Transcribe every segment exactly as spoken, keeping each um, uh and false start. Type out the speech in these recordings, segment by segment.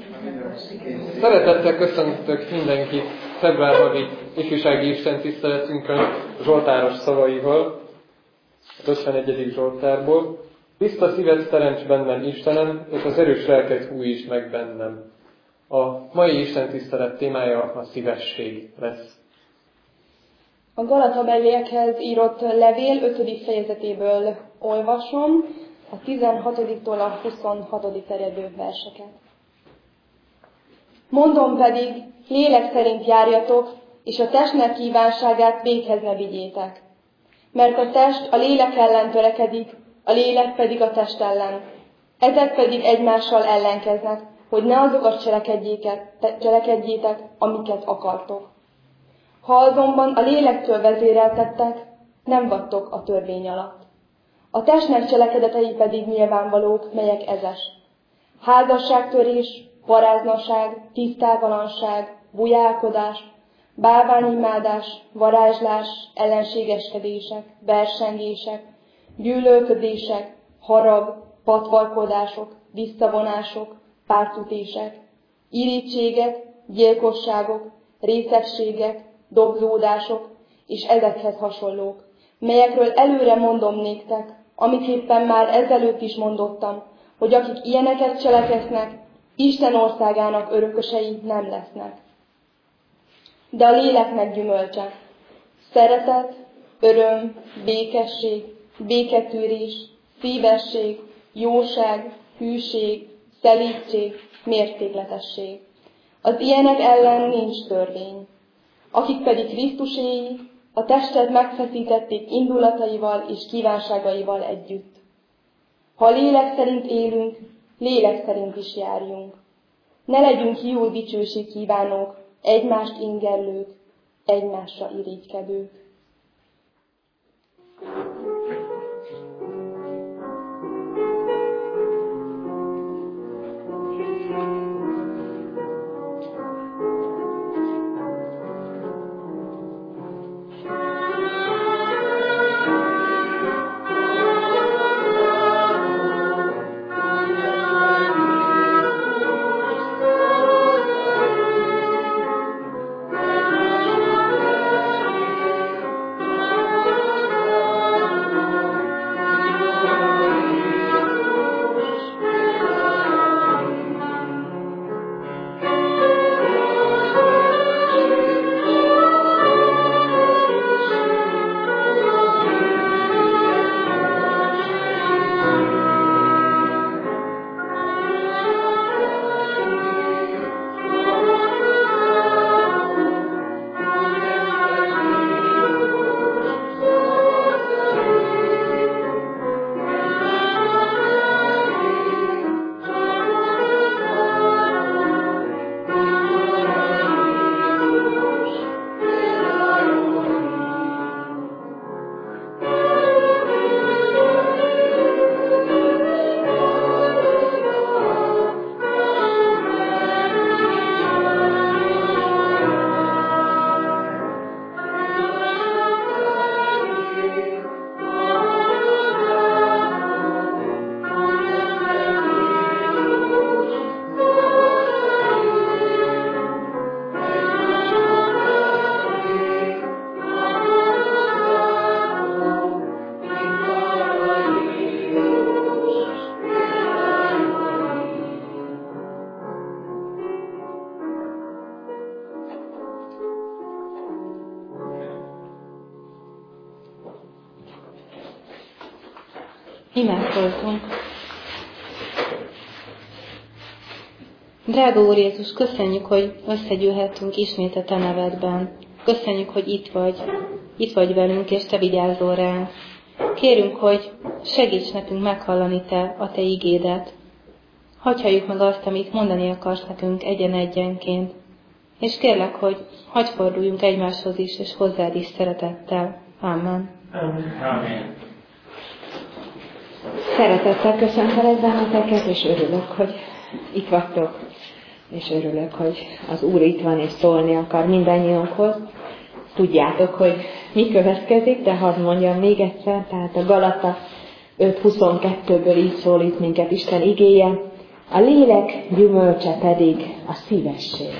Szeretettel köszöntök mindenkit februárhavi ifjúsági istentiszteletünkön Zsoltáros szavaival, az ötvenegyedik Zsoltárból. Tiszta szívet teremts bennem, Istenem, és az erős lelket újítsd meg bennem. A mai istentisztelet témája a szívesség lesz. A Galatabeliekhez írott levél ötödik fejezetéből olvasom a tizenhatodiktól a huszonhatodik terjedő verseket. Mondom pedig, lélek szerint járjatok, és a testnek kívánságát véghez ne vigyétek. Mert a test a lélek ellen törekedik, a lélek pedig a test ellen. Ezek pedig egymással ellenkeznek, hogy ne azokat cselekedjétek, amiket akartok. Ha azonban a lélektől vezéreltettek, nem vagytok a törvény alatt. A testnek cselekedetei pedig nyilvánvalók, melyek ezes. Házasságtörés, paráznaság, tisztátalanság, bujálkodás, bálványimádás, varázslás, ellenségeskedések, versengések, gyűlölködések, harag, patvarkodások, visszavonások, pártütések, irítségek, gyilkosságok, részegségek, dobzódások és ezekhez hasonlók, melyekről előre mondom néktek, amiképpen már ezelőtt is mondottam, hogy akik ilyeneket cselekednek, Isten országának örökösei nem lesznek. De a léleknek gyümölcse: szeretet, öröm, békesség, béketűrés, szívesség, jóság, hűség, szelídség, mértékletesség. Az ilyenek ellen nincs törvény. Akik pedig Krisztuséi, a testet megfeszítették indulataival és kívánságaival együtt. Ha a lélek szerint élünk, lélek szerint is járjunk. Ne legyünk hiú dicsőség kívánók, egymást ingellők, egymásra irigykedők. Imádkozzunk. Drága Úr Jézus, köszönjük, hogy összegyűlhettünk ismét a Te nevedben. Köszönjük, hogy itt vagy, itt vagy velünk, és Te vigyázol ránk. Kérünk, hogy segíts nekünk meghallani Te a Te igédet. Hadd halljuk meg azt, amit mondani akarsz nekünk egyen-egyenként. És kérlek, hogy hadd forduljunk egymáshoz is, és hozzád is szeretettel. Amen. Amen. Szeretettel köszöntelek benneteket, és örülök, hogy itt vagytok. És örülök, hogy az Úr itt van, és szólni akar mindannyiunkhoz. Tudjátok, hogy mi következik, de hadd mondjam még egyszer, tehát a Galata öt huszonkettőből így szólít minket Isten igéje. a lélek gyümölcse pedig a szívesség.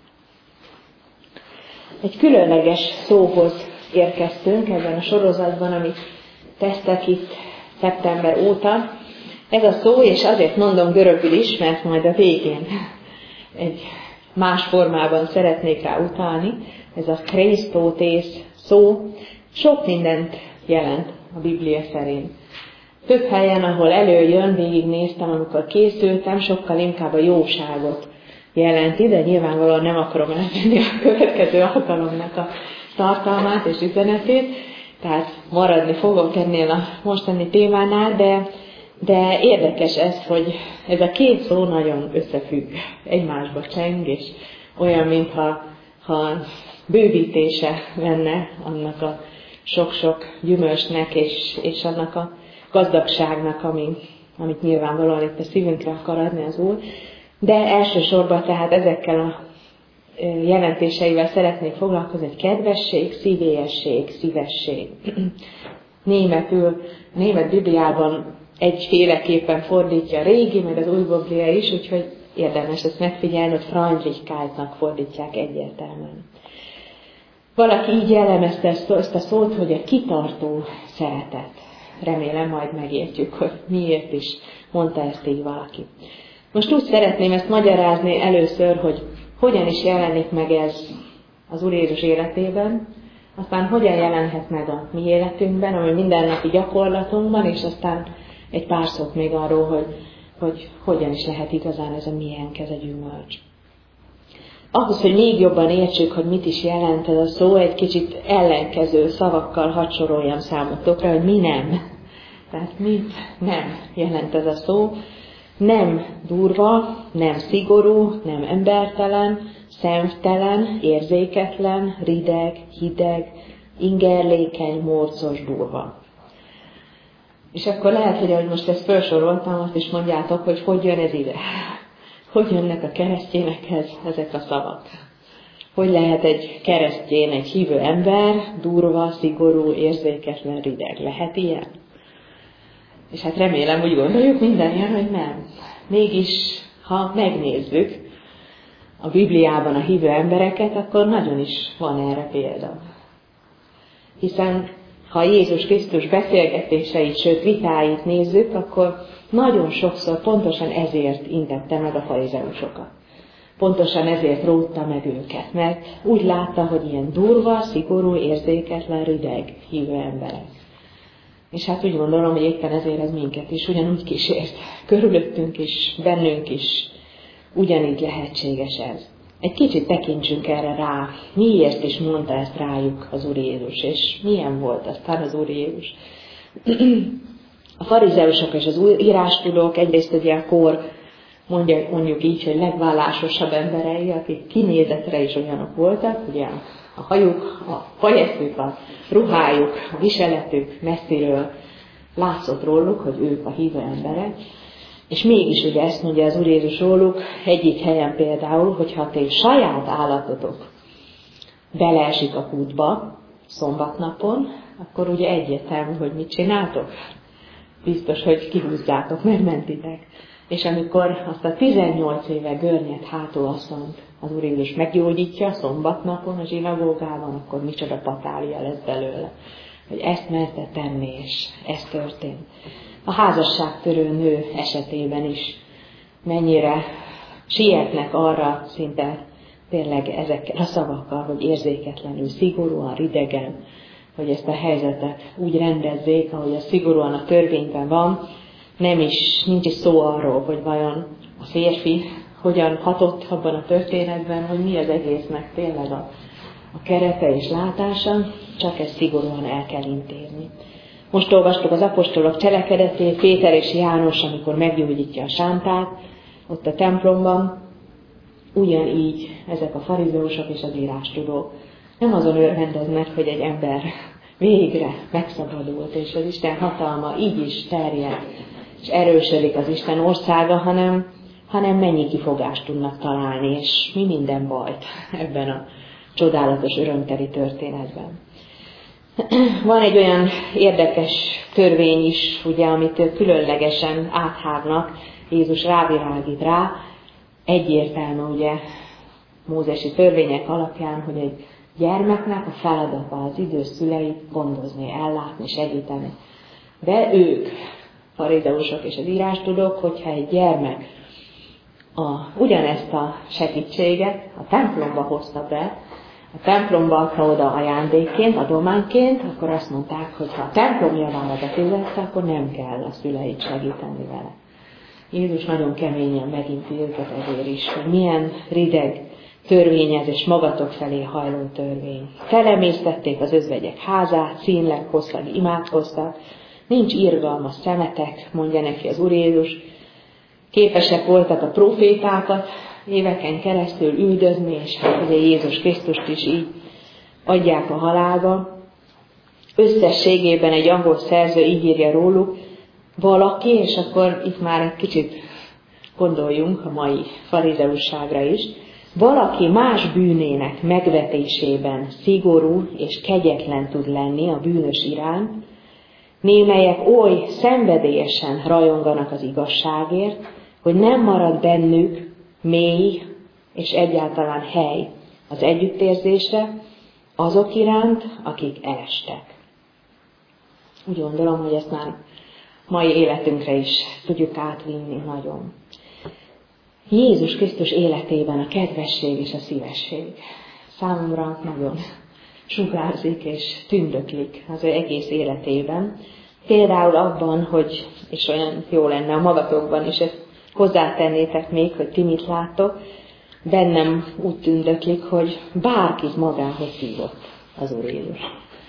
Egy különleges szóhoz érkeztünk ebben a sorozatban, amit tesztek itt szeptember óta. Ez a szó, és azért mondom görögül is, mert majd a végén egy más formában szeretnék rá utalni. Ez a Christótész szó sok mindent jelent a Biblia szerint. Több helyen, ahol előjön, végignéztem, amikor készültem, sokkal inkább a jóságot jelenti, de nyilvánvalóan nem akarom eltenni a következő alkalomnak a tartalmát és üzenetét, tehát maradni fogok ennél a mostani témánál, de, de érdekes ez, hogy ez a két szó nagyon összefügg, egymásba cseng, és olyan, mintha ha bővítése lenne annak a sok-sok gyümölcsnek, és, és annak a gazdagságnak, ami, amit nyilvánvalóan itt a szívünkre akar adni az Úr. De elsősorban tehát ezekkel a jelentéseivel szeretnék foglalkozni, egy kedvesség, szívélyesség, szívesség. Németül, német Bibliában egyféleképpen fordítja a régi, meg az új Biblia is, úgyhogy érdemes ezt megfigyelni, hogy Freundlichkeitnak fordítják egyértelműen. Valaki így jellemezte ezt a szót, hogy a kitartó szeretet. Remélem majd megértjük, hogy miért is mondta ezt így valaki. Most úgy szeretném ezt magyarázni először, hogy hogyan is jelenik meg ez az Úr Jézus életében, aztán hogyan jelenhet meg a mi életünkben, ami mindennapi gyakorlatunkban, és aztán egy pár szót még arról, hogy, hogy hogyan is lehet igazán ez a miénk, ez a gyümölcs. Ahhoz, hogy még jobban értsük, hogy mit is jelent ez a szó, egy kicsit ellenkező szavakkal hadd soroljam számotokra, hogy mi nem. Tehát mit nem jelent ez a szó. Nem durva, nem szigorú, nem embertelen, szemtelen, érzéketlen, rideg, hideg, ingerlékeny, morcos, durva. És akkor lehet, hogy ahogy most ezt felsoroltam, azt is mondjátok, hogy hogy jön ez ide. Hogy jönnek a keresztényekhez ezek a szavak? Hogy lehet egy keresztény, egy hívő ember, durva, szigorú, érzéketlen, rideg? Lehet ilyen? És hát remélem, úgy gondoljuk mindannyian, hogy nem. Mégis, ha megnézzük a Bibliában a hívő embereket, akkor nagyon is van erre példa. Hiszen, ha Jézus Krisztus beszélgetéseit, sőt vitáit nézzük, akkor nagyon sokszor pontosan ezért intette meg a farizeusokat. Pontosan ezért rótta meg őket, mert úgy látta, hogy ilyen durva, szigorú, érzéketlen, rideg hívő emberek. És hát úgy gondolom, hogy éppen ezért ez minket is ugyanúgy kísért. Körülöttünk is, bennünk is ugyanígy lehetséges ez. Egy kicsit tekintsünk erre rá, miért is mondta ezt rájuk az Úr Jézus, és milyen volt aztán az Úr Jézus. A farizeusok és az írástudók egyrészt ugye a kor, mondjuk, mondjuk így, hogy legvallásosabb emberei, akik kinézetre is olyanok voltak, ugye a hajuk, a fajeszük, a ruhájuk, a viseletük messziről látszott róluk, hogy ők a hívő emberek. És mégis ugye ezt mondja az Úr Jézus róluk, egyik helyen például, hogyha te saját állatotok beleesik a kútba szombatnapon, akkor ugye egyértelmű, hogy mit csináltok. Biztos, hogy kihúzzátok, megmentitek. És amikor azt a tizennyolc éve görnyed hátulasszonyt az Úr Jézus meggyógyítja szombatnapon a zsinagógában, akkor micsoda patália lesz belőle. Hogy ezt merte tenni, és ez történt. A házasságtörő nő esetében is mennyire sietnek arra szinte tényleg ezekkel a szavakkal, hogy érzéketlenül, szigorúan, ridegen, hogy ezt a helyzetet úgy rendezzék, ahogy a szigorúan a törvényben van, nem is, nincs is szó arról, hogy vajon a férfi hogyan hatott abban a történetben, hogy mi az egésznek tényleg a, a kerete és látása, csak ezt szigorúan el kell intézni. Most olvastuk az apostolok cselekedetét, Péter és János, amikor meggyógyítja a sántát, ott a templomban, ugyanígy ezek a farizeusok és az írástudók nem azon örvendeznek, hogy egy ember végre megszabadult, és az Isten hatalma így is terjed, és erősödik az Isten országa, hanem, hanem mennyi kifogást tudnak találni, és mi minden bajt ebben a csodálatos örömteli történetben. Van egy olyan érdekes törvény is, ugye, amit különlegesen áthágnak, Jézus rávilágít rá, egyértelmű, ugye, mózesi törvények alapján, hogy egy gyermeknek a feladata az idős szüleit gondozni, ellátni, segíteni. De ők, farizeusok és az írástudók, hogyha egy gyermek a, ugyanezt a segítséget a templomba hozta be, a templomba adta oda ajándékként, adományként, akkor azt mondták, hogy ha a templom javára befizette, akkor nem kell a szüleit segíteni vele. Jézus nagyon keményen meginti őket ezért is, hogy milyen rideg törvény ez, és magatok felé hajló törvény. Felemésztették az özvegyek házát, színleg, hosszag imádkoztak, nincs irgalmas szemetek, mondja neki az Úr Jézus. Képesek voltak a profétákat éveken keresztül üldözni, és ugye Jézus Krisztust is így adják a halálba. Összességében egy angol szerző így írja róluk, valaki, és akkor itt már egy kicsit gondoljunk a mai farizeusságra is, valaki más bűnének megvetésében szigorú és kegyetlen tud lenni a bűnös iránt, némelyek oly szenvedélyesen rajonganak az igazságért, hogy nem marad bennük mély és egyáltalán hely az együttérzésre azok iránt, akik elestek. Úgy gondolom, hogy ezt már mai életünkre is tudjuk átvinni nagyon. Jézus Krisztus életében a kedvesség és a szívesség számomra nagyon sugárzik és tündöklik az ő egész életében. Például abban, hogy, és olyan jó lenne a magatokban is, ezt hozzátennétek még, hogy ti mit láttok, bennem úgy tündöklik, hogy bárkit magához hívott az Úr Jézus.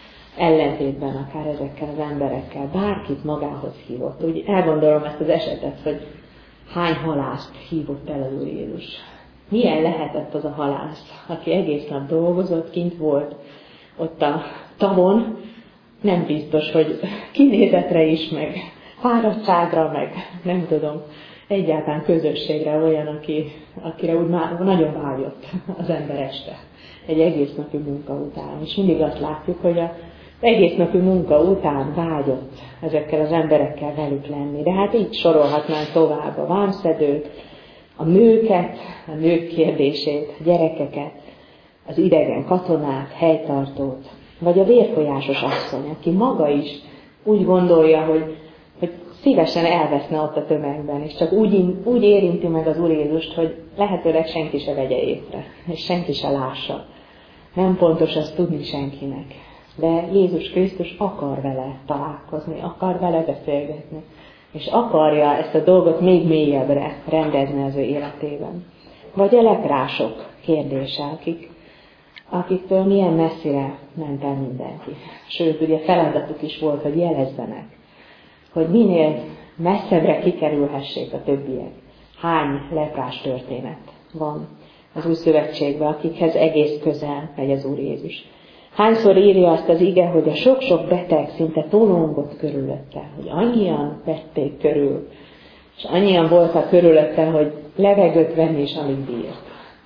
Ellentétben akár ezekkel az emberekkel, bárkit magához hívott. Úgy elgondolom ezt az esetet, hogy hány halászt hívott el az Úr Jézus. Milyen lehetett az a halász, aki egész nap dolgozott, kint volt ott a tavon, nem biztos, hogy kinézetre is, meg fáradtságra, meg nem tudom, egyáltalán közösségre olyan, aki, akire úgy már nagyon vágyott az ember este. Egy egész napi munka után. És mindig azt látjuk, hogy az egész napi munka után vágyott ezekkel az emberekkel velük lenni. De hát így sorolhatnánk tovább a vámszedőt, a nőket, a nők kérdését, a gyerekeket, az idegen katonát, helytartót, vagy a vérfolyásos asszony, aki maga is úgy gondolja, hogy, hogy szívesen elveszne ott a tömegben, és csak úgy, úgy érinti meg az Úr Jézust, hogy lehetőleg senki se vegye észre, és senki se lássa. Nem pontos azt tudni senkinek, de Jézus Krisztus akar vele találkozni, akar vele beszélgetni, és akarja ezt a dolgot még mélyebbre rendezni az ő életében. Vagy a leprások kérdése, akik akiktől milyen messzire ment el mindenki. Sőt, ugye feladatuk is volt, hogy jelezzenek, hogy minél messzebbre kikerülhessék a többiek. Hány leprás történet van az Új Szövetségben, akikhez egész közel megy az Úr Jézus. Hányszor írja azt az ige, hogy a sok-sok beteg szinte tolongott körülötte, hogy annyian vették körül, és annyian voltak körülötte, hogy levegőt venni is alig bírt.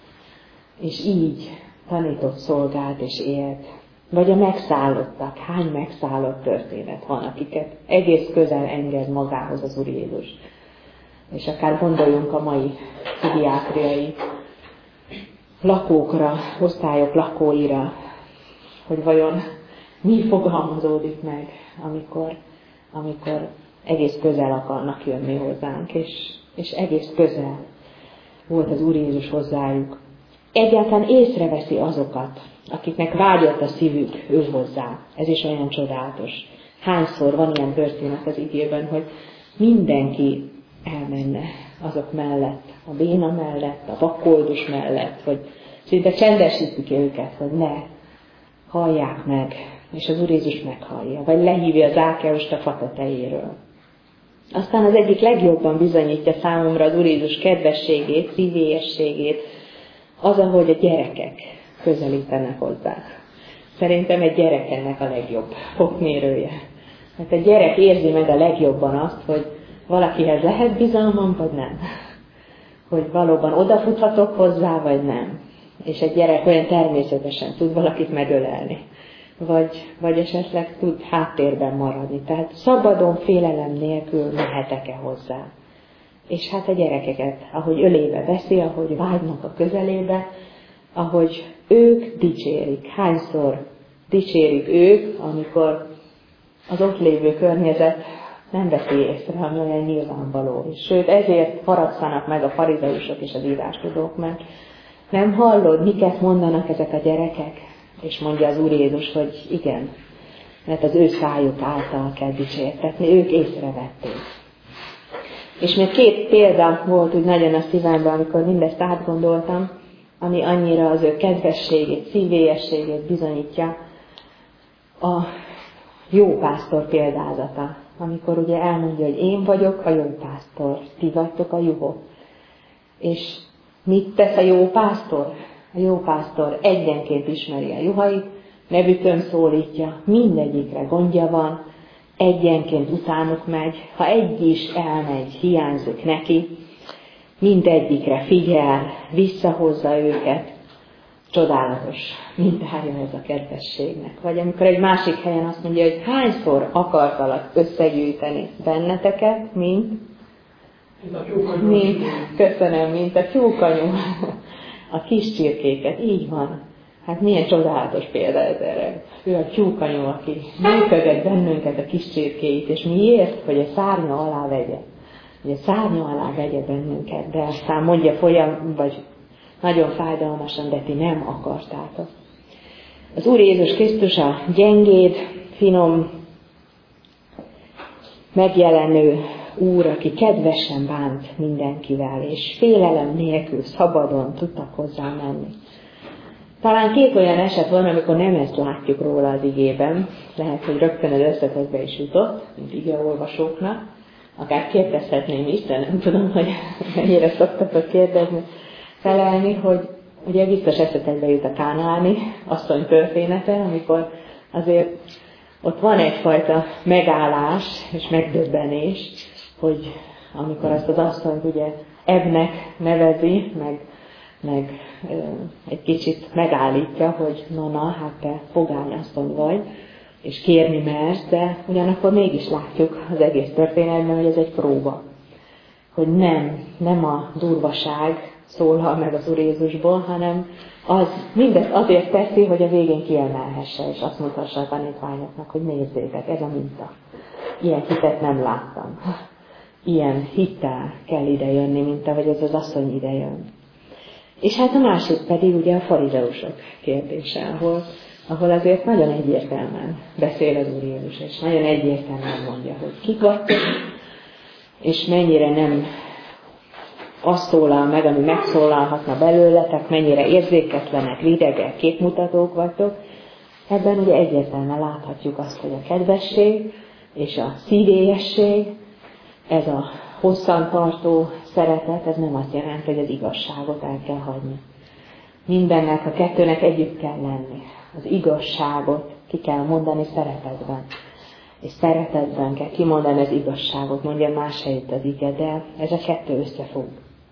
És így tanított, szolgált és élt. Vagy a megszállottak, hány megszállott történet van, akiket egész közel enged magához az Úr Jézus. És akár gondoljunk a mai pszichiátriai lakókra, osztályok lakóira, hogy vajon mi fogalmazódik meg, amikor, amikor egész közel akarnak jönni hozzánk, és, és egész közel volt az Úr Jézus hozzájuk. Egyáltalán észreveszi azokat, akiknek vágyott a szívük ő hozzá. Ez is olyan csodálatos. Hányszor van ilyen történet az igében, hogy mindenki elmenne azok mellett, a béna mellett, a vakkoldus mellett, hogy szinte csendesítik őket, hogy ne hallják meg, és az Úr Jézus meghallja, vagy lehívja az Zákeust a fa tetejéről. Aztán az egyik legjobban bizonyítja számomra az Úr Jézus kedvességét, szívélyességét, az, ahogy a gyerekek közelítenek hozzá. Szerintem egy gyerek ennek a legjobb fokmérője. Mert a gyerek érzi meg a legjobban azt, hogy valakihez lehet bizalmam, vagy nem. Hogy valóban odafuthatok hozzá, vagy nem. És egy gyerek olyan természetesen tud valakit megölelni. vagy, vagy esetleg tud háttérben maradni. Tehát szabadon, félelem nélkül mehetek-e hozzá. És hát a gyerekeket, ahogy ölébe veszi, ahogy vágynak a közelébe, ahogy ők dicsérik. Hányszor dicsérik ők, amikor az ott lévő környezet nem veszi észre, ami olyan nyilvánvaló. És sőt, ezért haragszanak meg a farizeusok és az írástudók, mert nem hallod, miket mondanak ezek a gyerekek? És mondja az Úr Jézus, hogy igen, mert az ő szájuk által kell dicsértetni, ők észrevették. És még két példa volt úgy nagyon a szívemben, amikor mindezt átgondoltam, ami annyira az ő kedvességét, szívélyességét bizonyítja. A jó pásztor példázata, amikor ugye elmondja, hogy én vagyok a jó pásztor, ti vagytok a juhok. És mit tesz a jó pásztor? A jó pásztor egyenként ismeri a juhait, nevükön szólítja, mindegyikre gondja van, egyenként utánuk megy, ha egy is elmegy, hiányzik neki, mindegyikre figyel, visszahozza őket. Csodálatos mintája ez a kedvességnek. Vagy amikor egy másik helyen azt mondja, hogy hányszor akartalak összegyűjteni benneteket, mint, mint köszönöm, mint a tyúkanyu, a kis csirkéket. Így van. Hát milyen csodálatos példa ez erre. Ő a tyúkanyu, aki működött bennünket a kis csirkéit, és miért? Hogy a szárnya alá vegye. Hogy a szárnya alá vegye bennünket, de aztán mondja folyam, vagy nagyon fájdalmasan, de ti nem akartátok. Az Úr Jézus Krisztus a gyengéd, finom, megjelenő Úr, aki kedvesen bánt mindenkivel, és félelem nélkül szabadon tudtak hozzá menni. Talán két olyan eset van, amikor nem ezt látjuk róla az igében. Lehet, hogy rögtön az összetekbe is jutott, mint igeolvasóknak. Akár kérdezhetném is, de nem tudom, hogy mennyire szoktatok kérdezni, felelni, hogy ugye biztos eszetekbe jut a kánaáni asszony története, amikor azért ott van egyfajta megállás és megdöbbenés, hogy amikor azt az asszonyt ugye Ebnek nevezi, meg, meg ö, egy kicsit megállítja, hogy na, na, hát te pogány asszony vagy, és kérni mersz, de ugyanakkor mégis látjuk az egész történetben, hogy ez egy próba. Hogy nem, nem a durvaság szólal meg az Úr Jézusból, hanem az mindezt azért teszi, hogy a végén kiemelhesse, és azt mutassa a tanítványoknak, hogy nézzétek, ez a minta. Ilyen hitet nem láttam. Ilyen hittel kell idejönni, mint ahogy ez az asszony idejön. És hát a másik pedig ugye a farizeusok kérdése, ahol, ahol azért nagyon egyértelműen beszél az Úr Jézus, és nagyon egyértelműen mondja, hogy kik vagytok, és mennyire nem azt szólal meg, ami megszólalhatna belőletek, mennyire érzéketlenek, ridegek, képmutatók vagytok. Ebben ugye egyértelműen láthatjuk azt, hogy a kedvesség és a szívélyesség, ez a hosszantartó szeretet, ez nem azt jelenti, hogy az igazságot el kell hagyni. Mindennek, a kettőnek együtt kell lenni. Az igazságot ki kell mondani szeretetben. És szeretetben kell kimondani az igazságot, mondja más helyett az ige, de ez a kettő összefog.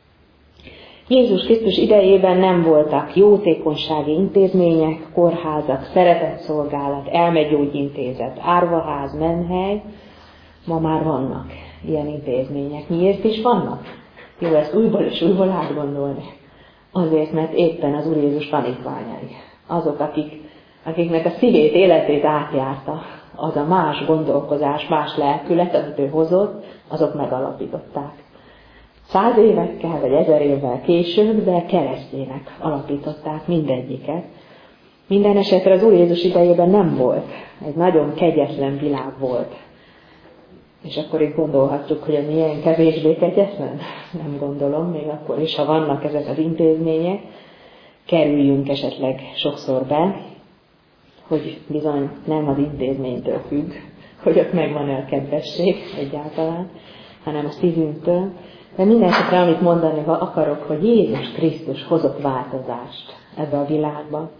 Jézus Krisztus idejében nem voltak jótékonysági intézmények, kórházak, szeretetszolgálat, elmegyógyintézet, árvaház, menhely. Ma már vannak ilyen intézmények. Miért is vannak? Jó, ezt újból és újból átgondolni. Azért, mert éppen az Úr Jézus tanítványai. Azok, akik, akiknek a szívét, életét átjárta az a más gondolkozás, más lelkület, amit ő hozott, azok megalapították. Száz évekkel, vagy ezer évvel később, de keresztjének alapították mindegyiket. Minden esetre az Úr Jézus idejében nem volt. Egy nagyon kegyetlen világ volt. És akkor itt gondolhatjuk, hogy a milyen kevésbé kegyetlen? Nem gondolom, még akkor is, ha vannak ezek az intézmények, kerüljünk esetleg sokszor be, hogy bizony nem az intézménytől függ, hogy ott megvan-e a kedvesség egyáltalán, hanem a szívünktől. De mindenesetre, amit mondani akarok, hogy Jézus Krisztus hozott változást ebbe a világba,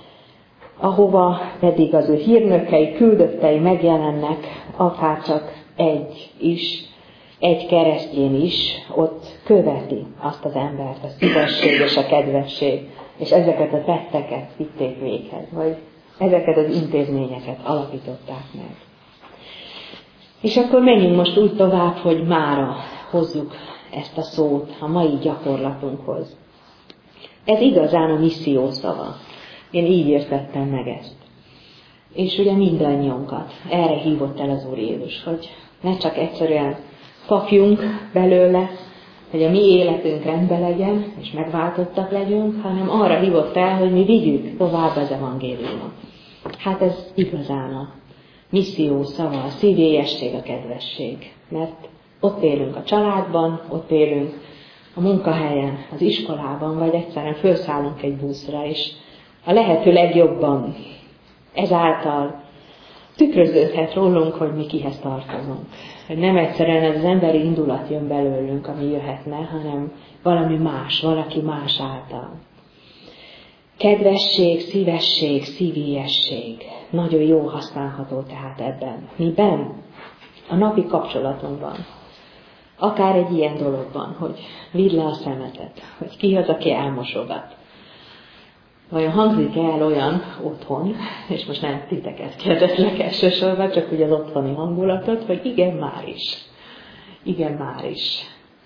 ahova pedig az ő hírnökei, küldöttei megjelennek, akárcsak egy is, egy keresztjén is, ott követi azt az embert, a szívesség és a kedvesség, és ezeket a tetteket vitték véghez. Vagy ezeket az intézményeket alapították meg. És akkor menjünk most úgy tovább, hogy mára hozzuk ezt a szót a mai gyakorlatunkhoz. Ez igazán a misszió szava. Én így értettem meg ezt. És ugye mindannyiunkat erre hívott el az Úr Jézus, hogy ne csak egyszerűen kapjunk belőle, hogy a mi életünk rendben legyen, és megváltottak legyünk, hanem arra hívott fel, hogy mi vigyük tovább az evangéliumot. Hát ez igazán a misszió szava, a szívélyesség, a kedvesség. Mert ott élünk a családban, ott élünk a munkahelyen, az iskolában, vagy egyszerűen felszállunk egy buszra, és a lehető legjobban ezáltal tükröződhet rólunk, hogy mi kihez tartozunk. Hogy nem egyszerűen ez az emberi indulat jön belőlünk, ami jöhetne, hanem valami más, valaki más által. Kedvesség, szívesség, szívélyesség. Nagyon jó használható tehát ebben. Miben? A napi kapcsolatunkban. Akár egy ilyen dologban, hogy vidd le a szemetet, hogy ki az, aki elmosogat. Vajon hangzik el olyan otthon, és most nem titeket kérdezlek elsősorban, csak úgy az otthoni hangulatot, hogy igen, már is. Igen, már is.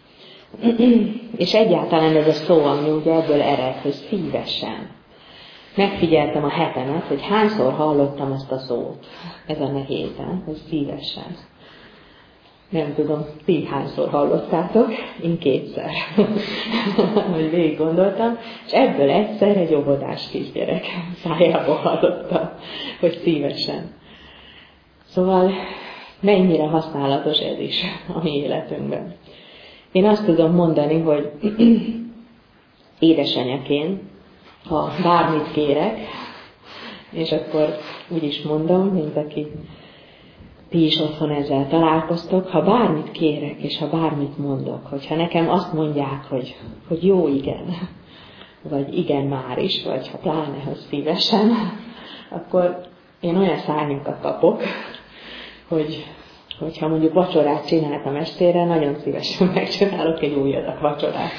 És egyáltalán ez a szó, ami ugye ebből ered, hogy szívesen. Megfigyeltem a hetemet, hogy hányszor hallottam ezt a szót ezen a héten, hogy szívesen. Nem tudom, ti hányszor hallottátok, én kétszer, hogy végig gondoltam, és ebből egyszer egy óvodás kisgyerek szájából hallottam, hogy szívesen. Szóval mennyire használatos ez is a mi életünkben. Én azt tudom mondani, hogy édesanyaként, ha bármit kérek, és akkor úgy is mondom, mint aki ti is otthon ezzel találkoztok, ha bármit kérek, és ha bármit mondok, hogyha nekem azt mondják, hogy, hogy jó, igen, vagy igen, már is, vagy ha pláne, hogy szívesen, akkor én olyan szárnyakat kapok, hogy hogyha mondjuk vacsorát csináltam estére, nagyon szívesen megcsinálok egy új adag vacsorát.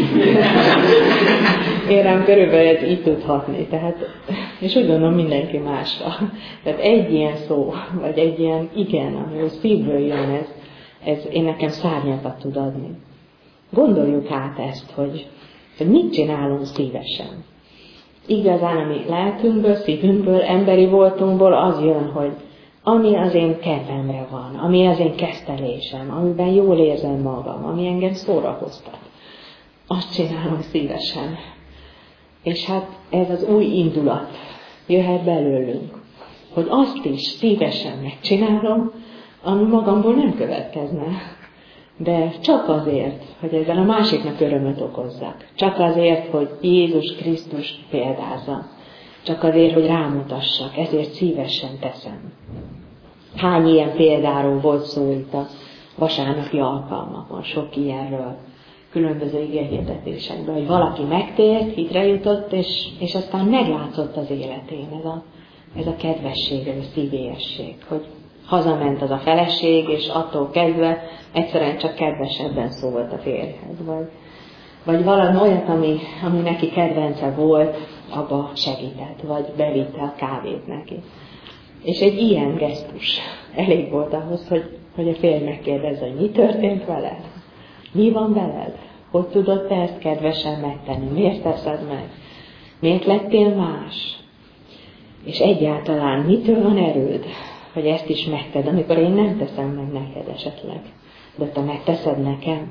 Érem, körülbelül ez így tud hatni. Tehát, és úgy gondolom mindenki másra. Tehát egy ilyen szó, vagy egy ilyen igen, ami szívből jön, ez, ez én nekem szárnyakat tud adni. Gondoljuk át ezt, hogy, hogy mit csinálunk szívesen. Igazán, ami lelkünkből, szívünkből, emberi voltunkból az jön, hogy ami az én kedvemre van, ami az én kezdelésem, amiben jól érzem magam, ami engem szórakoztat. Azt csinálom szívesen. És hát ez az új indulat jöhet belőlünk, hogy azt is szívesen megcsinálom, ami magamból nem következne. De csak azért, hogy ezzel a másiknak örömöt okozzak. Csak azért, hogy Jézus Krisztus példázza. Csak azért, hogy rámutassak, ezért szívesen teszem. Hány ilyen példáról volt szó itt a vasárnapi alkalmakon, sok ilyenről, különböző igehirdetésekben, hogy valaki megtért, hitre jutott, és, és aztán meglátszott az életén ez a, ez a kedvesség, ez a szívélyesség, hogy hazament az a feleség, és attól kezdve egyszerűen csak kedvesebben szólt a férjhez, vagy, vagy valami olyat, ami, ami neki kedvence volt, abba segített, vagy bevitte a kávét neki. És egy ilyen gesztus elég volt ahhoz, hogy, hogy a férj megkérdezze, hogy mi történt veled? Mi van veled? Hogy tudod te ezt kedvesen megtenni? Miért teszed meg? Miért lettél más? És egyáltalán mitől van erőd, hogy ezt is megted, amikor én nem teszem meg neked esetleg? De te megteszed nekem?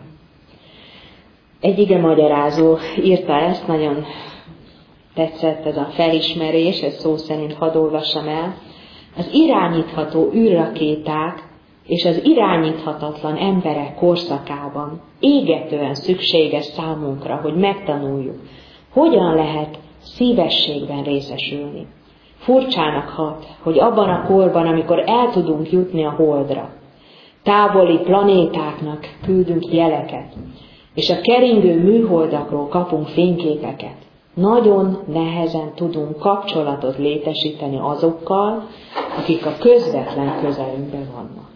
Egy ige magyarázó írta ezt, nagyon tetszett ez a felismerés, ez szó szerint hadd olvassam el. Az irányítható űrrakéták és az irányíthatatlan emberek korszakában égetően szükséges számunkra, hogy megtanuljuk, hogyan lehet szívességben részesülni. Furcsának hat, hogy abban a korban, amikor el tudunk jutni a Holdra, távoli planétáknak küldünk jeleket, és a keringő műholdakról kapunk fényképeket, nagyon nehezen tudunk kapcsolatot létesíteni azokkal, akik a közvetlen közelünkben vannak.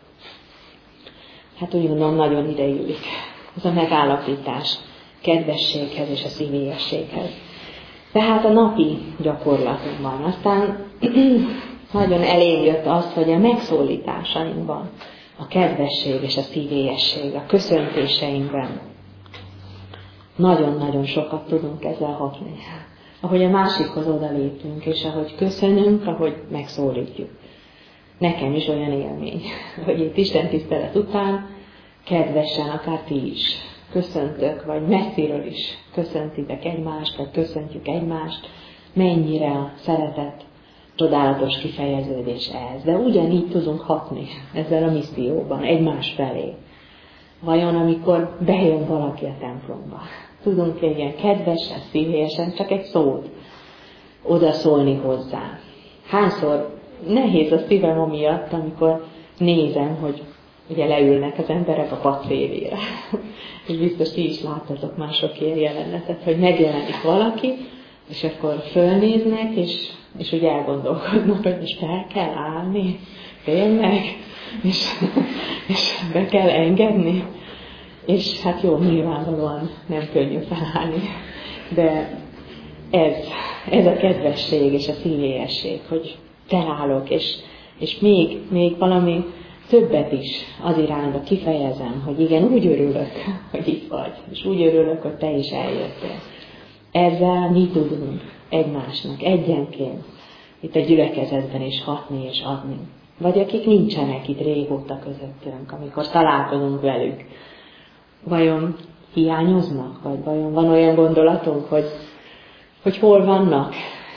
Hát úgy gondolom, nagyon ideillik ez a megállapítás kedvességhez és a szívélyességhez. Tehát a napi gyakorlatunkban. Aztán nagyon elég jött az, hogy a megszólításainkban, a kedvesség és a szívélyesség, a köszöntéseinkben nagyon-nagyon sokat tudunk ezzel hatni. Ahogy a másikhoz odalépünk, és ahogy köszönünk, ahogy megszólítjuk. Nekem is olyan élmény, hogy itt Isten tisztelet után kedvesen, akár ti is köszöntök, vagy messziről is köszöntitek egymást, vagy köszöntjük egymást, mennyire a szeretet csodálatos kifejeződés ez. De ugyanígy tudunk hatni ezzel a misszióban, egymás felé. Vajon amikor bejön valaki a templomba, tudunk ilyen kedvesen, szívélyesen csak egy szót odaszólni hozzá. Hányszor nehéz a szívem amiatt, amikor nézem, hogy ugye leülnek az emberek a pad szélére. És biztos ti is láttatok mások ilyen jelenetet, hogy megjelenik valaki, és akkor fölnéznek, és, és úgy elgondolkodnak, hogy most fel kell állni, tényleg, és, és be kell engedni. És hát jó, nyilvánvalóan nem könnyű felállni, de ez, ez a kedvesség és a szívélyesség, hogy felállok, és, és még, még valami többet is az irányba kifejezem, hogy igen, úgy örülök, hogy itt vagy, és úgy örülök, hogy te is eljöttél. Ezzel mi tudunk egymásnak egyenként itt a gyülekezetben is hatni és adni. Vagy akik nincsenek itt régóta közöttünk, amikor találkozunk velük. Vajon hiányoznak? Vagy vajon van olyan gondolatunk, hogy, hogy hol vannak?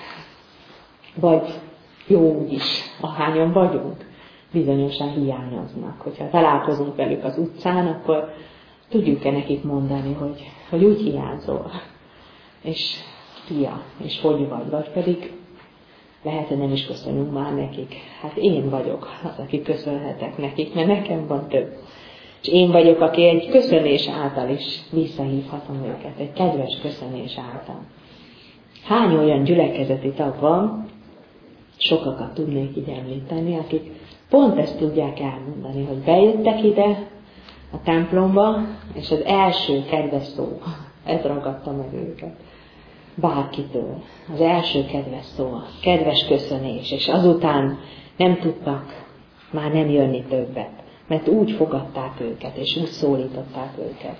Vagy jó úgyis, ahányan vagyunk, bizonyosan hiányoznak. Hogyha találkozunk velük az utcán, akkor tudjuk-e nekik mondani, hogy, hogy úgy hiányzol, és fia, és hogy vagy, vagy pedig lehet, hogy nem is köszönünk már nekik. Hát én vagyok az, aki köszönhetek nekik, mert nekem van több. És én vagyok, aki egy köszönés által is visszahívhatom őket, egy kedves köszönés által. Hány olyan gyülekezeti tag van, sokakat tudnék így említeni, akik pont ezt tudják elmondani, hogy bejöttek ide a templomba, és az első kedves szó, ez ragadta meg őket. Bárkitől. Az első kedves szó, kedves köszönés, és azután nem tudtak már nem jönni többet, mert úgy fogadták őket, és úgy szólították őket.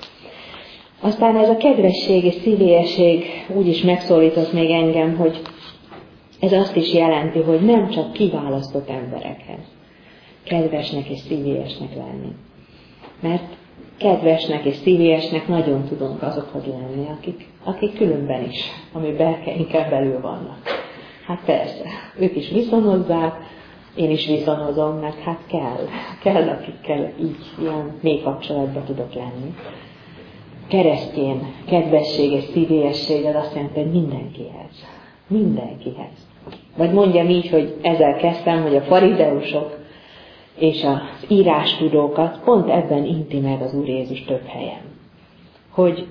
Aztán ez a kedvesség és szívélyesség úgy is megszólított még engem, hogy ez azt is jelenti, hogy nem csak kiválasztott emberekhez kedvesnek és szívélyesnek lenni. Mert kedvesnek és szívélyesnek nagyon tudunk azokhoz lenni, akik, akik különben is, ami berkeinken belül vannak. Hát persze, ők is viszonozzák, én is viszonozom, meg hát kell, kell, akikkel így ilyen mély kapcsolatban tudok lenni. Keresztény kedvesség és szívélyesség az azt jelenti, hogy mindenkihez. Mindenkihez. Vagy mondjam így, hogy ezzel kezdtem, hogy a farizeusok és az írástudókat pont ebben inti meg az Úr Jézus több helyen. Hogy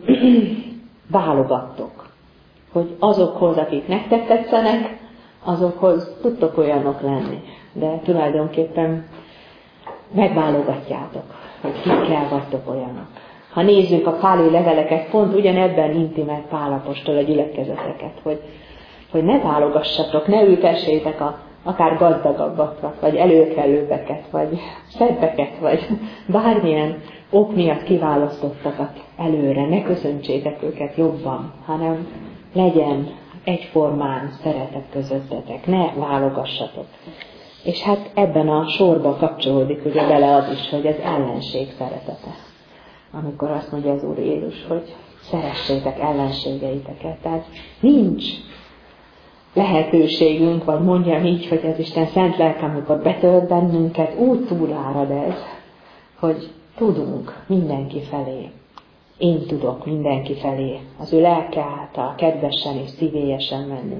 válogattok. Hogy azokhoz, akik nektek tetszenek, azokhoz tudtok olyanok lenni. De tulajdonképpen megválogatjátok, hogy kikkel vagytok olyanok. Ha nézzük a páli leveleket, pont ugyanebben inti meg Pál apostol a gyülekezeteket, hogy, hogy ne válogassatok, ne ültessétek a akár gazdagabbakat, vagy előkelőbbeket, vagy szebbeket, vagy bármilyen ok miatt kiválasztottakat előre, ne köszöntsétek őket jobban, hanem legyen egyformán szeretet közöttetek, ne válogassatok. És hát ebben a sorba kapcsolódik ugye bele az is, hogy az ellenség szeretete. Amikor azt mondja az Úr Jézus, hogy szeressétek ellenségeiteket. Tehát nincs lehetőségünk, vagy mondjam így, hogy az Isten szent lelke, amikor betölt bennünket, úgy túlárad ez, hogy tudunk mindenki felé. Én tudok mindenki felé, az ő lelke által kedvesen és szívélyesen menni.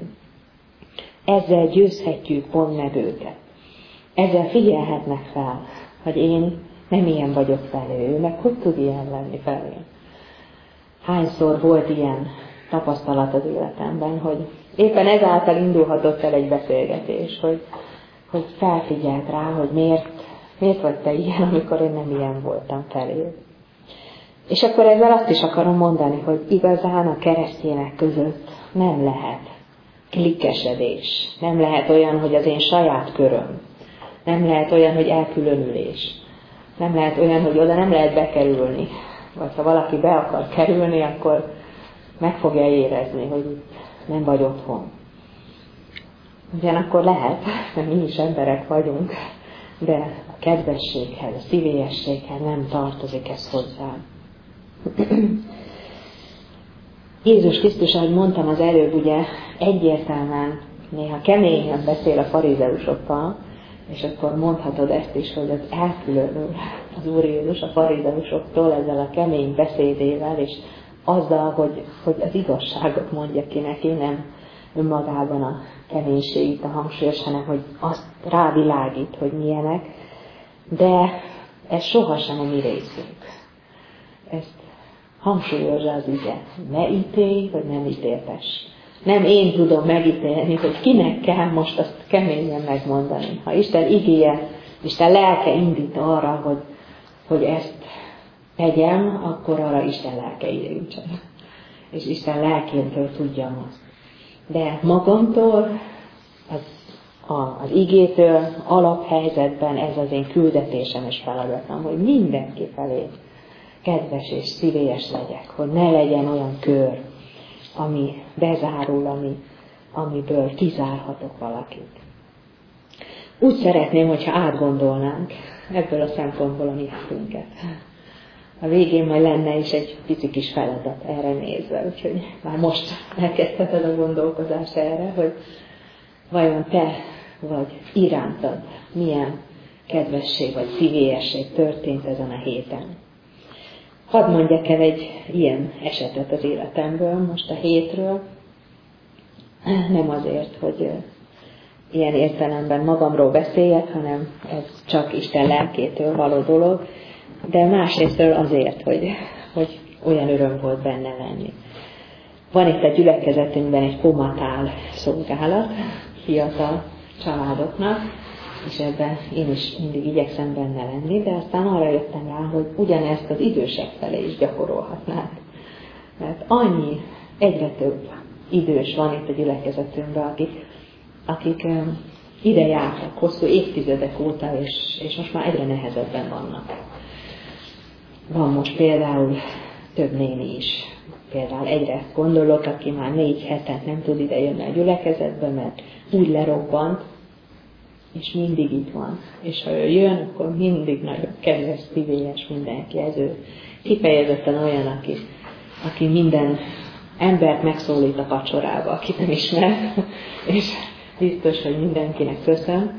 Ezzel győzhetjük pont meg őket. Ezzel figyelhetnek fel, hogy én nem ilyen vagyok felé, ő meg hogy tud ilyen lenni felé. Hányszor volt ilyen tapasztalat az életemben, hogy éppen ezáltal indulhatott el egy beszélgetés, hogy, hogy felfigyelt rá, hogy miért, miért vagy te ilyen, amikor én nem ilyen voltam felé. És akkor ezzel azt is akarom mondani, hogy igazán a keresztjének között nem lehet klikkesedés, nem lehet olyan, hogy az én saját köröm, nem lehet olyan, hogy elkülönülés, nem lehet olyan, hogy oda nem lehet bekerülni, vagy ha valaki be akar kerülni, akkor meg fogja érezni, hogy itt nem vagy otthon. Ugyanakkor lehet, mert mi is emberek vagyunk, de a kedvességhez, a szívélyességhez nem tartozik ez hozzá. Jézus Krisztus, ahogy mondtam az előbb, ugye egyértelműen, néha keményen beszél a farizeusokkal, és akkor mondhatod ezt is, hogy az elkülönül az Úr Jézus a farizeusoktól ezzel a kemény beszédével, és azzal, hogy, hogy az igazságot mondja ki neki, nem önmagában a keménységét, a hangsúlyos, hanem hogy azt rávilágít, hogy milyenek, de ez sohasem a mi részünk. Ezt hangsúlyozza az ige. Ne ítélj, vagy nem ítéltess. Nem én tudom megítélni, hogy kinek kell most azt keményen megmondani. Ha Isten igéje, Isten lelke indít arra, hogy, hogy ezt tegyem, akkor arra Isten lelke irigyen. És Isten lelkéntől tudjam azt. De magamtól, az, a, az igétől, alaphelyzetben ez az én küldetésem és feladatom, hogy mindenki felé kedves és szívélyes legyek, hogy ne legyen olyan kör, ami bezárul, ami, amiből kizárhatok valakit. Úgy szeretném, hogyha átgondolnánk ebből a szempontból a mi életünket. A végén majd lenne is egy pici kis feladat erre nézve, úgyhogy már most elkezdheted a gondolkozás erre, hogy vajon te vagy irántad milyen kedvesség vagy szívélyesség történt ezen a héten. Hadd mondjak el egy ilyen esetet az életemből, most a hétről. Nem azért, hogy ilyen értelemben magamról beszéljek, hanem ez csak Isten lelkétől való dolog, de másrésztről azért, hogy, hogy olyan öröm volt benne lenni. Van itt a gyülekezetünkben egy komatál szolgálat fiatal családoknak, és ebben én is mindig igyekszem benne lenni, de aztán arra jöttem rá, hogy ugyanezt az idősek felé is gyakorolhatnánk. Mert annyi, egyre több idős van itt a gyülekezetünkben, akik, akik ide jártak hosszú évtizedek óta, és, és most már egyre nehezebben vannak. Van most például több néni is. Például egyre gondolok, aki már négy hetet nem tud ide jönni a gyülekezetbe, mert úgy lerobbant, és mindig itt van. És ha ő jön, akkor mindig nagyon kedves, szívélyes mindenki. Ez ő kifejezetten olyan, aki, aki minden embert megszólít a vacsorába, akit nem ismer, és biztos, hogy mindenkinek köszön.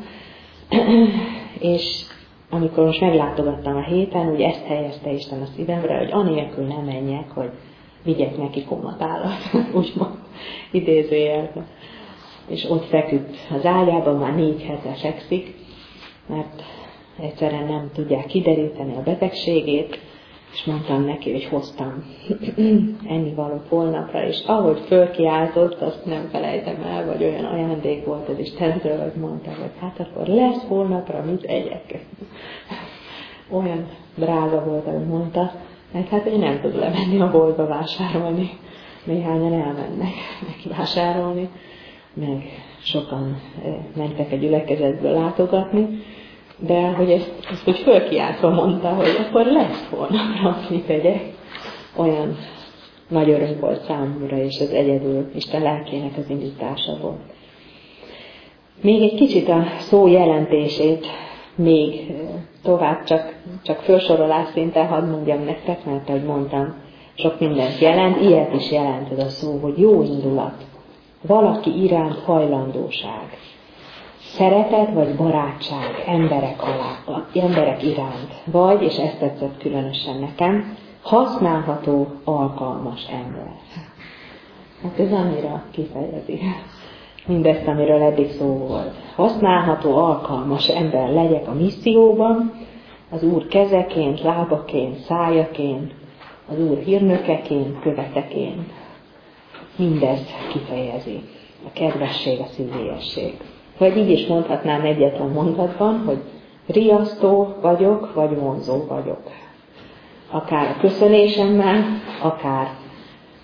És amikor most meglátogattam a héten, úgy ezt helyezte Isten a szívemre, hogy anélkül nem menjek, hogy vigyek neki komatálat, úgymond idézőjelben. És ott feküdt az ágyában, már négy hete fekszik, mert egyszerűen nem tudják kideríteni a betegségét, és mondtam neki, hogy hoztam ennivalót holnapra, és ahogy fölkiáltott, azt nem felejtem el, vagy olyan ajándék volt az Istentől, hogy mondta, hogy hát akkor lesz holnapra, mit egyek. Olyan drága volt, ahogy mondta, mert hát én nem tud lemenni a boltba vásárolni. Néhányan elmennek neki vásárolni, meg sokan mentek a gyülekezetből látogatni, de hogy ezt, ezt hogy fölkiáltva mondta, hogy akkor lesz holnapra, mit tegyek. Olyan nagy öröm volt számomra, és ez egyedül Isten lelkének az indítása volt. Még egy kicsit a szó jelentését még tovább csak, csak felsorolás szinten hadd mondjam nektek, mert ahogy mondtam, sok mindent jelent, ilyet is jelent ez a szó, hogy jó indulat, valaki iránt hajlandóság, szeretet vagy barátság emberek alá, emberek iránt, vagy, és ezt tetszett különösen nekem, használható, alkalmas ember. Hát ez annyira kifejezi mindezt, amiről eddig szó volt. Használható, alkalmas ember legyek a misszióban, az Úr kezeként, lábaként, szájaként, az Úr hírnökeként, követeként. Mindez kifejezi a kedvesség, a szívélyesség. Vagy így is mondhatnám egyetlen mondatban, hogy riasztó vagyok, vagy vonzó vagyok. Akár a köszönésemmel, akár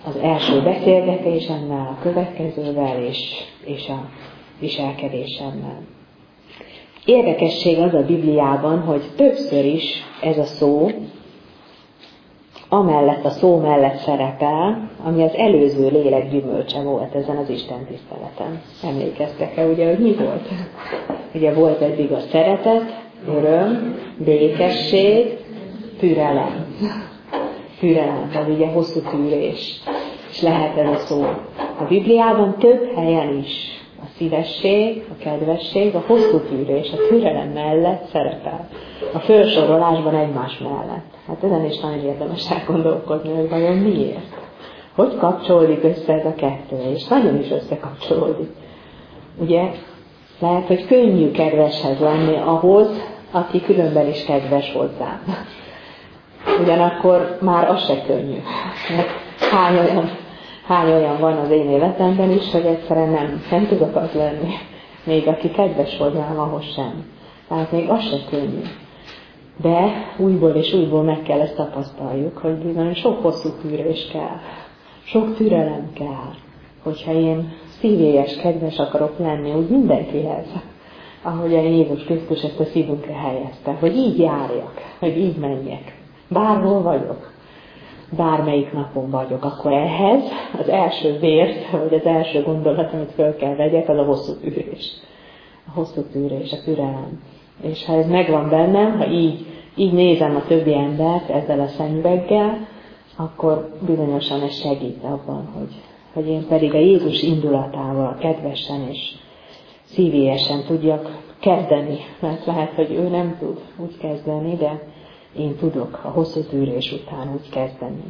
az első beszélgetésemmel, a következővel és, és a viselkedésemmel. Érdekesség az a Bibliában, hogy többször is ez a szó, amellett a szó mellett szerepel, ami az előző lélek gyümölcse volt ezen az Isten tiszteleten. Emlékeztek-e, ugye, hogy mi volt? Ugye volt eddig a szeretet, öröm, békesség, türelem. Türelem, az ugye hosszú tűrés. És lehet ez a szó. A Bibliában több helyen is a szívesség, a kedvesség, a hosszú tűrés, a türelem mellett szerepel. A felsorolásban egymás mellett. Hát ezen is nagyon érdemes elgondolkodni, hogy vajon miért. Hogy kapcsolódik össze ez a kettő, és nagyon is összekapcsolódik. Ugye lehet, hogy könnyű kedveshez lenni ahhoz, aki különben is kedves hozzá. Ugyanakkor már az se könnyű. Hány olyan, hány olyan van az én életemben is, hogy egyszerűen nem, nem tudok az lenni. Még aki kedves hozzám, ahhoz sem. Tehát még az se könnyű. De újból és újból meg kell ezt tapasztaljuk, hogy bizony sok hosszú tűrés kell. Sok türelem kell. Hogyha én szívélyes, kedves akarok lenni, úgy mindenkihez. Ahogy a Jézus Krisztus ezt a szívünkre helyezte. Hogy így járjak, hogy így menjek. Bárhol vagyok, bármelyik napon vagyok, akkor ehhez az első vért, vagy az első gondolat, amit föl kell vegyek, az a hosszú tűrés. A hosszú tűrés, a türelem. És ha ez megvan bennem, ha így, így nézem a többi embert ezzel a szemüveggel, akkor bizonyosan ez segít abban, hogy, hogy én pedig a Jézus indulatával kedvesen és szívélyesen tudjak kezdeni. Mert lehet, hogy ő nem tud úgy kezdeni, de én tudok a hosszú tűrés után úgy kezdeni.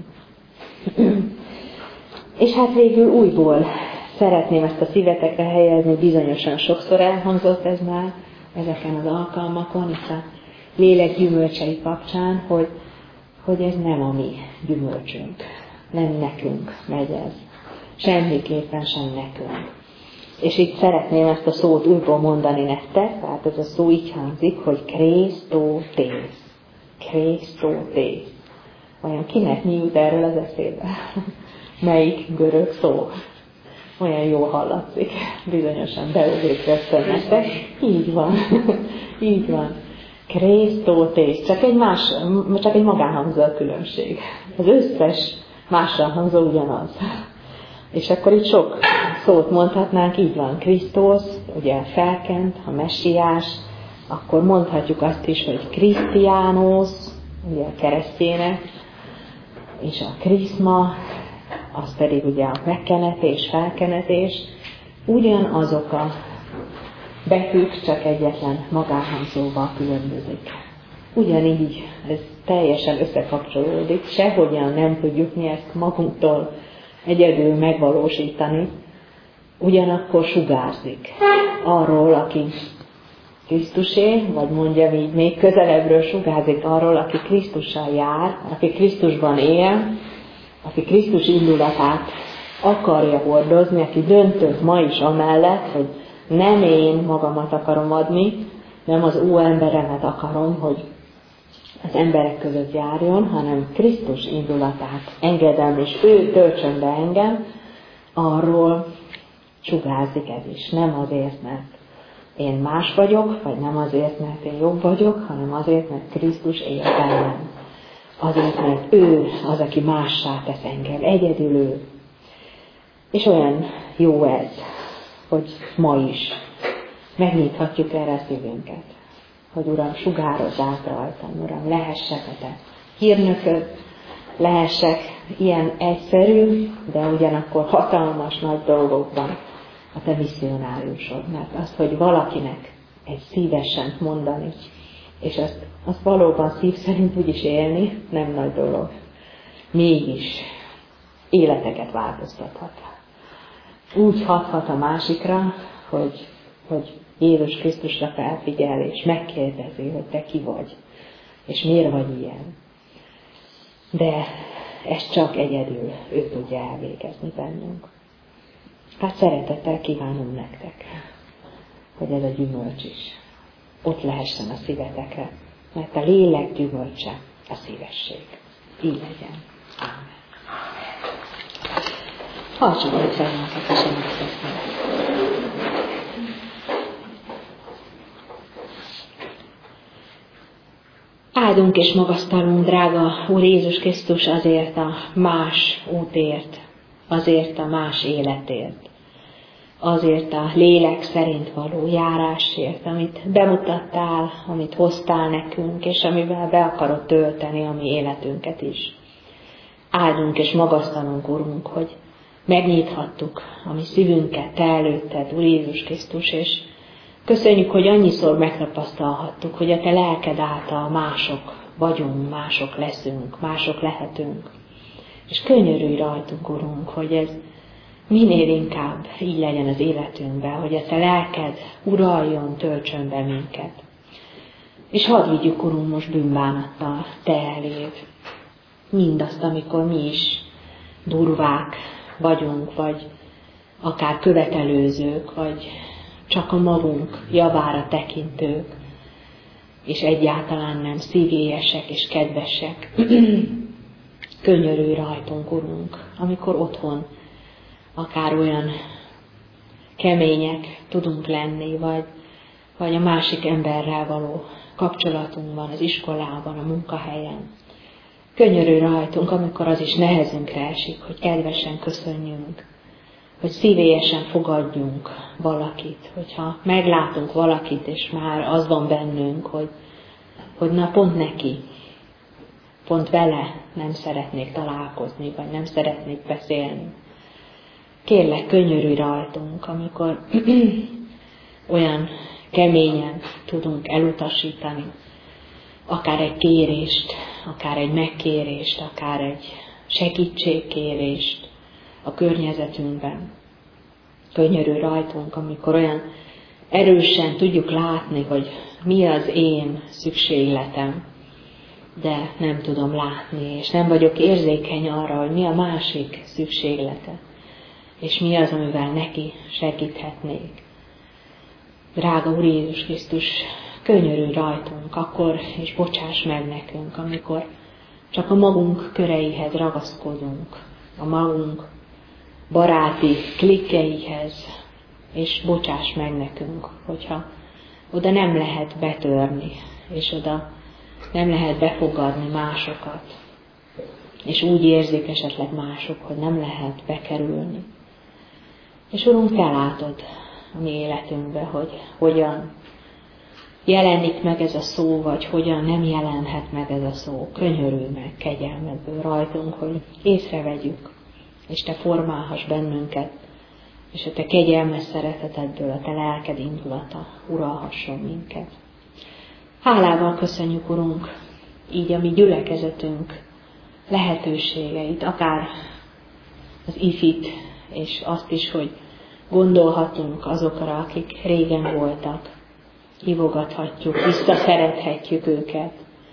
És hát végül újból szeretném ezt a szívetekre helyezni, bizonyosan sokszor elhangzott ez már ezeken az alkalmakon, és a lélek gyümölcsei kapcsán, hogy, hogy ez nem a mi gyümölcsünk. Nem nekünk megy ez. Semmiképpen sem nekünk. És itt szeretném ezt a szót újból mondani nektek, tehát ez a szó így hangzik, hogy Krisztótész. Krisztótész. Olyan kinek mi jut erről az eszébe? Melyik görög szó? Olyan jól hallatszik. Bizonyosan beugrik rögtön nektek. Így van. Így van. Krisztótész. Csak egy más, csak egy magánhangzó a különbség. Az összes másra hangzó ugyanaz. És akkor itt sok szót mondhatnánk, így van, Krisztus, ugye felkent, a messiás, akkor mondhatjuk azt is, hogy Krisztiánus, ugye a keresztjének, és a kriszma, az pedig ugye a megkenetés, felkenetés, ugyanazok a betűk, csak egyetlen magánhangzóval különbözik. Ugyanígy ez teljesen összekapcsolódik, sehogyan nem tudjuk mi ezt magunktól egyedül megvalósítani, ugyanakkor sugárzik arról, aki Krisztusé, vagy mondjam így, még közelebbről sugárzik arról, aki Krisztussal jár, aki Krisztusban él, aki Krisztus indulatát akarja hordozni, aki döntött ma is amellett, hogy nem én magamat akarom adni, nem az óemberemet akarom, hogy az emberek között járjon, hanem Krisztus indulatát engedem, és ő töltsön be engem, arról sugárzik ez is. Nem azért, mert én más vagyok, vagy nem azért, mert én jobb vagyok, hanem azért, mert Krisztus él bennem. Azért, mert ő az, aki mássá tesz engem. Egyedül ő. És olyan jó ez, hogy ma is megnyithatjuk erre a szívünket. Hogy Uram, sugározz át rajtam, Uram, lehessek a Te hírnököd, lehessek ilyen egyszerű, de ugyanakkor hatalmas nagy dolgokban a Te misszionáriusod. Mert azt, hogy valakinek egy szívesen mondani, és azt, azt valóban szív szerint úgy is élni, nem nagy dolog. Mégis életeket változtathat. Úgy hathat a másikra, hogy, hogy Jézus Krisztusra felfigyel, és megkérdezi, hogy te ki vagy, és miért vagy ilyen. De ezt csak egyedül ő tudja elvégezni bennünk. Hát szeretettel kívánom nektek, hogy ez a gyümölcs is ott lehessen a szívetekre, mert a lélek gyümölcse a szívesség. Így legyen. Ámen. Hajtsuk meg fejünket és imádkozzunk. Áldunk és magasztalunk, drága Úr Jézus Krisztus, azért a más útért, azért a más életért, azért a lélek szerint való járásért, amit bemutattál, amit hoztál nekünk, és amivel be akarod tölteni a mi életünket is. Áldunk és magasztalunk, Urunk, hogy megnyithattuk a mi szívünket te előtted, Úr Jézus Krisztus, és köszönjük, hogy annyiszor megtapasztalhattuk, hogy a te lelked által mások vagyunk, mások leszünk, mások lehetünk. És könyörülj rajtunk, Urunk, hogy ez minél inkább így legyen az életünkben, hogy a te lelked uraljon, töltsön be minket. És hadd vigyük, Urunk, most bűnbánattal te eléd mindazt, amikor mi is durvák vagyunk, vagy akár követelőzők, vagy csak a magunk javára tekintők, és egyáltalán nem szívélyesek és kedvesek. Könyörülj rajtunk, Urunk, amikor otthon akár olyan kemények tudunk lenni, vagy, vagy a másik emberrel való kapcsolatunkban, az iskolában, a munkahelyen. Könyörülj rajtunk, amikor az is nehezünkre esik, hogy kedvesen köszönjünk, hogy szívélyesen fogadjunk valakit, hogyha meglátunk valakit, és már az van bennünk, hogy, hogy na pont neki, pont vele nem szeretnék találkozni, vagy nem szeretnék beszélni. Kérlek, könyörülj rajtunk, amikor olyan keményen tudunk elutasítani, akár egy kérést, akár egy megkérést, akár egy segítségkérést a környezetünkben. Könyörülj rajtunk, amikor olyan erősen tudjuk látni, hogy mi az én szükségletem, de nem tudom látni, és nem vagyok érzékeny arra, hogy mi a másik szükséglete, és mi az, amivel neki segíthetnék. Drága Úr Jézus Krisztus, könyörülj rajtunk akkor, és bocsáss meg nekünk, amikor csak a magunk köreihez ragaszkodunk, a magunk baráti klikkeihez, és bocsáss meg nekünk, hogyha oda nem lehet betörni, és oda nem lehet befogadni másokat, és úgy érzik esetleg mások, hogy nem lehet bekerülni. És Urunk, te látod a mi életünkbe, hogy hogyan jelenik meg ez a szó, vagy hogyan nem jelenhet meg ez a szó. Könyörülj meg kegyelmedből rajtunk, hogy észrevegyük, és te formálhass bennünket, és a te kegyelmes szeretetedből a te lelked indulata uralhasson minket. Hálával köszönjük, Urunk, így a mi gyülekezetünk lehetőségeit, akár az ifit, és azt is, hogy gondolhatunk azokra, akik régen voltak, hívogathatjuk, visszaszerethetjük őket.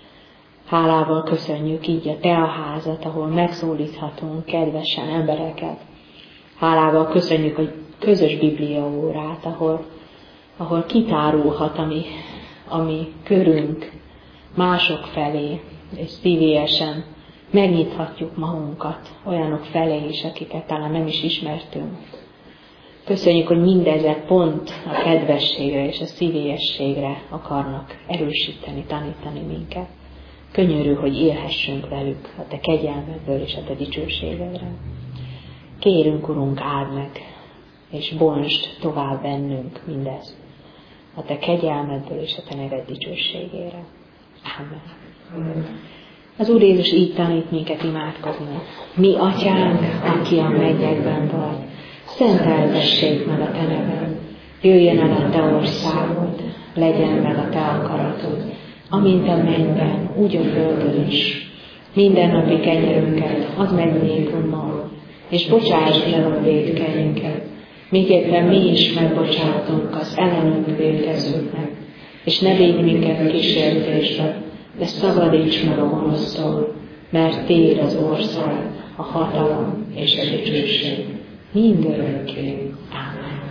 Hálával köszönjük így a te a házat, ahol megszólíthatunk kedvesen embereket. Hálával köszönjük a közös bibliaórát, ahol, ahol kitárulhat a mi, a mi körünk mások felé, és szívélyesen megnyithatjuk magunkat olyanok felé is, akiket talán nem is ismertünk. Köszönjük, hogy mindezek pont a kedvességre és a szívélyességre akarnak erősíteni, tanítani minket. Könyörű, hogy élhessünk velük a te kegyelmedből és a te dicsőségedre. Kérünk, Urunk, áld meg, és bontsd tovább bennünk mindezt a te kegyelmedből és a te neved dicsőségére. Amen. Amen. Az Úr Jézus így tanít minket imádkozni. Mi atyánk, aki a mennyekben vagy, szenteltessék meg a te neved, jöjjön el a te országod, legyen meg a te akaratod, amint a mennyben, úgy a földön is. Mindennapi kenyerünket add meg nékünk ma, és bocsásd el a vétkeinket, miképpen mi is megbocsátunk az ellenünk vétkezőknek, és ne védj minket kísértésbe, de szabadíts meg a gonosztól, mert tiéd az ország, a hatalom és a dicsőség mindörökké. Ámen.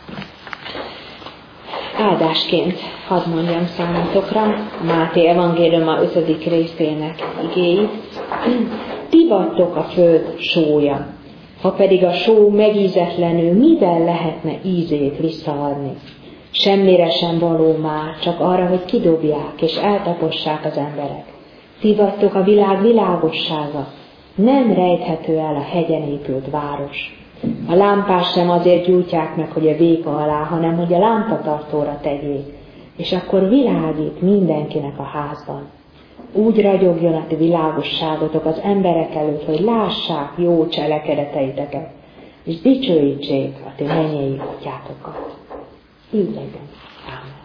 Áldásként hadd mondjam számotokra a Máté evangélium a ötödik részének igéit. Ti vagytok a föld sója. Ha pedig a só megízetlenül, mivel lehetne ízét visszaadni? Semmire sem való már, csak arra, hogy kidobják és eltapossák az emberek. Ti vagytok a világ világossága. Nem rejthető el a hegyen épült város. A lámpás sem azért gyújtják meg, hogy a véka alá, hanem hogy a lámpatartóra tegyék, és akkor világít mindenkinek a házban. Úgy ragyogjon a ti világosságotok az emberek előtt, hogy lássák jó cselekedeteiteket, és dicsőítsék a ti mennyei atyátokat. Így legyen. Ámen.